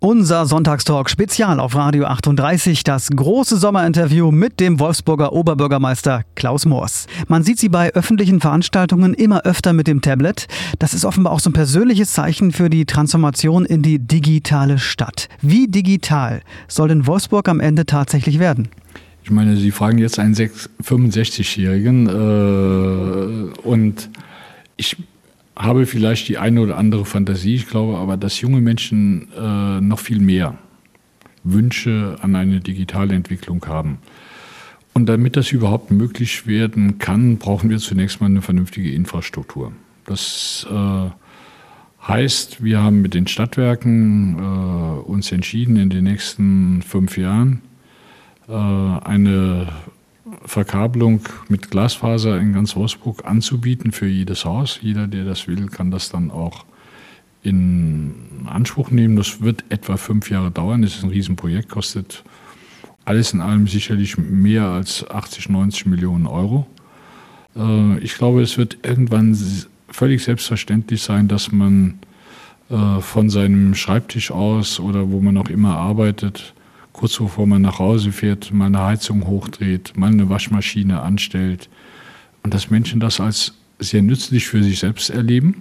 Unser Sonntagstalk Spezial auf Radio 38, das große Sommerinterview mit dem Wolfsburger Oberbürgermeister Klaus Moors. Man sieht sie bei öffentlichen Veranstaltungen immer öfter mit dem Tablet. Das ist offenbar auch so ein persönliches Zeichen für die Transformation in die digitale Stadt. Wie digital soll denn Wolfsburg am Ende tatsächlich werden? Ich meine, Sie fragen jetzt einen 65-Jährigen und ich habe vielleicht die eine oder andere Fantasie, ich glaube aber, dass junge Menschen noch viel mehr Wünsche an eine digitale Entwicklung haben. Und damit das überhaupt möglich werden kann, brauchen wir zunächst mal eine vernünftige Infrastruktur. Das heißt, wir haben mit den Stadtwerken uns entschieden, in den nächsten 5 Jahren eine Verkabelung mit Glasfaser in ganz Wolfsburg anzubieten für jedes Haus. Jeder, der das will, kann das dann auch in Anspruch nehmen. Das wird etwa 5 Jahre dauern. Das ist ein Riesenprojekt, kostet alles in allem sicherlich mehr als 80, 90 Millionen Euro. Ich glaube, es wird irgendwann völlig selbstverständlich sein, dass man von seinem Schreibtisch aus oder wo man auch immer arbeitet, kurz bevor man nach Hause fährt, mal eine Heizung hochdreht, mal eine Waschmaschine anstellt und dass Menschen das als sehr nützlich für sich selbst erleben.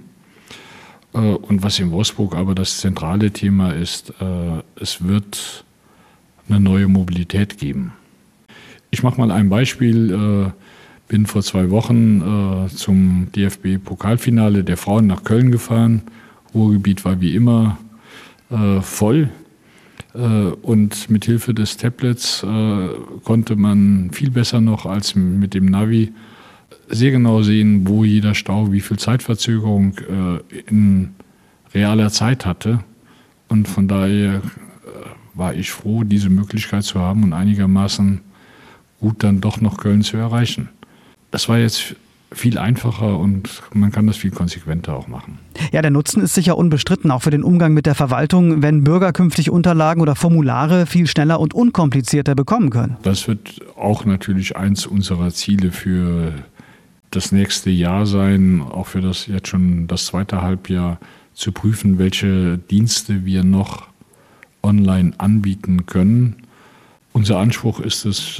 Und was in Wolfsburg aber das zentrale Thema ist, es wird eine neue Mobilität geben. Ich mache mal ein Beispiel. Bin vor 2 Wochen zum DFB-Pokalfinale der Frauen nach Köln gefahren. Ruhrgebiet war wie immer voll. Und mit Hilfe des Tablets konnte man viel besser noch als mit dem Navi sehr genau sehen, wo jeder Stau, wie viel Zeitverzögerung in realer Zeit hatte. Und von daher war ich froh, diese Möglichkeit zu haben und einigermaßen gut dann doch noch Köln zu erreichen. Das war jetzt viel einfacher und man kann das viel konsequenter auch machen. Ja, der Nutzen ist sicher unbestritten, auch für den Umgang mit der Verwaltung, wenn Bürger künftig Unterlagen oder Formulare viel schneller und unkomplizierter bekommen können. Das wird auch natürlich eins unserer Ziele für das nächste Jahr sein, auch für das jetzt schon das zweite Halbjahr, zu prüfen, welche Dienste wir noch online anbieten können. Unser Anspruch ist es,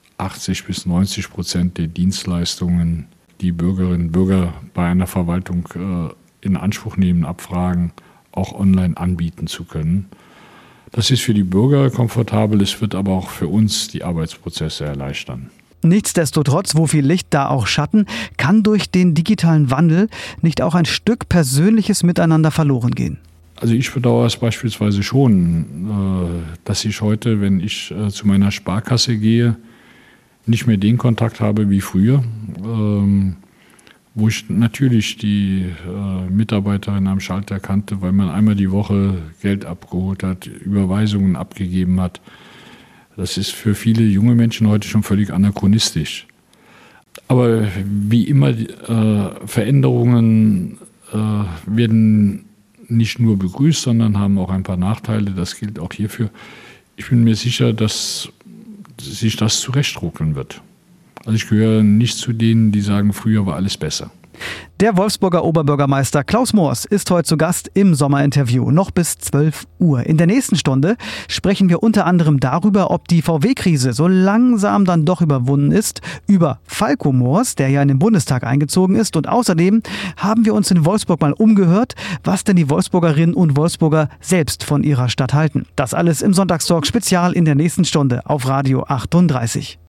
80-90% der Dienstleistungen, die Bürgerinnen und Bürger bei einer Verwaltung in Anspruch nehmen, abfragen, auch online anbieten zu können. Das ist für die Bürger komfortabel, es wird aber auch für uns die Arbeitsprozesse erleichtern. Nichtsdestotrotz, wo viel Licht, da auch Schatten, kann durch den digitalen Wandel nicht auch ein Stück persönliches Miteinander verloren gehen? Also ich bedauere es beispielsweise schon, dass ich heute, wenn ich zu meiner Sparkasse gehe, nicht mehr den Kontakt habe wie früher, wo ich natürlich die Mitarbeiterin am Schalter kannte, weil man einmal die Woche Geld abgeholt hat, Überweisungen abgegeben hat. Das ist für viele junge Menschen heute schon völlig anachronistisch. Aber wie immer, Veränderungen werden nicht nur begrüßt, sondern haben auch ein paar Nachteile. Das gilt auch hierfür. Ich bin mir sicher, dass sich das zurechtruckeln wird. Also ich gehöre nicht zu denen, die sagen, früher war alles besser. Der Wolfsburger Oberbürgermeister Klaus Moors ist heute zu Gast im Sommerinterview, noch bis 12 Uhr. In der nächsten Stunde sprechen wir unter anderem darüber, ob die VW-Krise so langsam dann doch überwunden ist, über Falco Moors, der ja in den Bundestag eingezogen ist. Und außerdem haben wir uns in Wolfsburg mal umgehört, was denn die Wolfsburgerinnen und Wolfsburger selbst von ihrer Stadt halten. Das alles im Sonntagstalk Spezial in der nächsten Stunde auf Radio 38.